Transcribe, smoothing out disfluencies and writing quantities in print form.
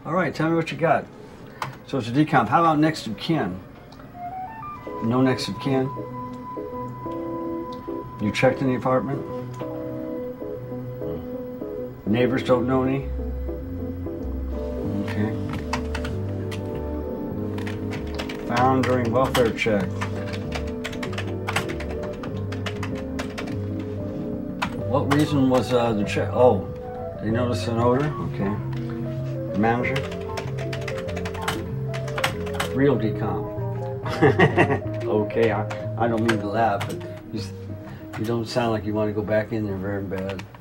All right, tell me what you got. So it's a decomp. How about next of kin? No next of kin? You checked in the apartment? Neighbors don't know any? Okay. Found during welfare check. What reason was the check? Oh, they noticed an odor? Okay. The manager? Real decomp. Okay, I don't mean to laugh, but you don't sound like you want to go back in there very bad.